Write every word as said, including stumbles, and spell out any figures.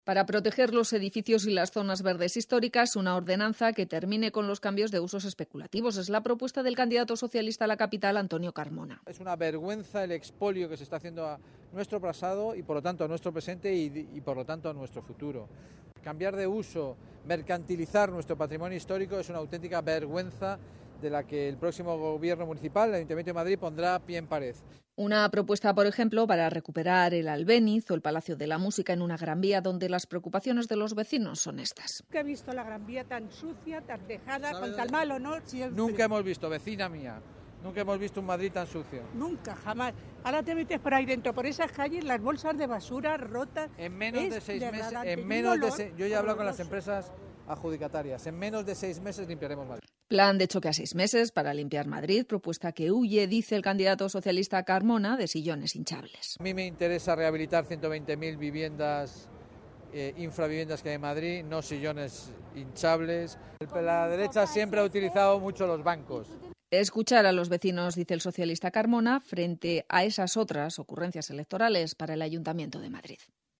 Para proteger los edificios y las zonas verdes históricas, una ordenanza que termine con los cambios de usos especulativos. Es la propuesta del candidato socialista a la capital, Antonio Carmona. Es una vergüenza el expolio que se está haciendo a nuestro pasado y por lo tanto a nuestro presente y, y por lo tanto a nuestro futuro. Cambiar de uso, mercantilizar nuestro patrimonio histórico es una auténtica vergüenza de la que el próximo gobierno municipal, el Ayuntamiento de Madrid, pondrá pie en pared. Una propuesta, por ejemplo, para recuperar el Albéniz o el Palacio de la Música en una Gran Vía donde las preocupaciones de los vecinos son estas. Nunca he visto la Gran Vía tan sucia, tan dejada, con tan mal honor. Siempre. Nunca hemos visto, vecina mía, nunca hemos visto un Madrid tan sucio. Nunca, jamás. Ahora te metes por ahí dentro, por esas calles, las bolsas de basura rotas. En menos de seis meses, en menos de seis, yo ya he hablado con las empresas adjudicatarias, en menos de seis meses limpiaremos Madrid. Plan de choque a seis meses para limpiar Madrid, propuesta que huye, dice el candidato socialista Carmona, de sillones hinchables. A mí me interesa rehabilitar ciento veinte mil viviendas, eh, infraviviendas que hay en Madrid, no sillones hinchables. La derecha siempre ha utilizado mucho los bancos. Escuchar a los vecinos, dice el socialista Carmona, frente a esas otras ocurrencias electorales para el Ayuntamiento de Madrid.